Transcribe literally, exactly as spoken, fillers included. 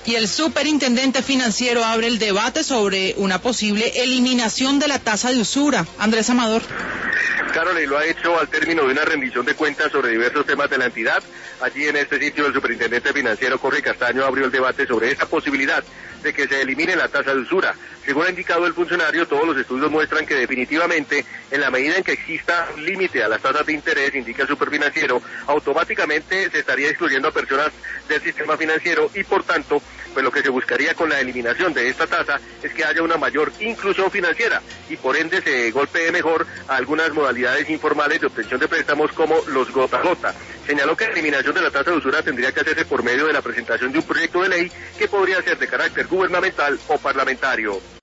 Y el superintendente financiero abre el debate sobre una posible eliminación de la tasa de usura. Andrés Amador. Carol, y lo ha hecho al término de una rendición de cuentas sobre diversos temas de la entidad. Allí en este sitio el superintendente financiero Jorge Castaño abrió el debate sobre esa posibilidad de que se elimine la tasa de usura. Según ha indicado el funcionario, todos los estudios muestran que definitivamente, en la medida en que exista un límite a las tasas de interés, indica el superfinanciero, automáticamente se estaría excluyendo a personas del sistema financiero y por tanto, pues lo que se buscaría con la eliminación de esta tasa es que haya una mayor inclusión financiera y por ende se golpee mejor a algunas modalidades informales de obtención de préstamos como los gota a gota. Señaló que la eliminación de la tasa de usura tendría que hacerse por medio de la presentación de un proyecto de ley que podría ser de carácter gubernamental o parlamentario.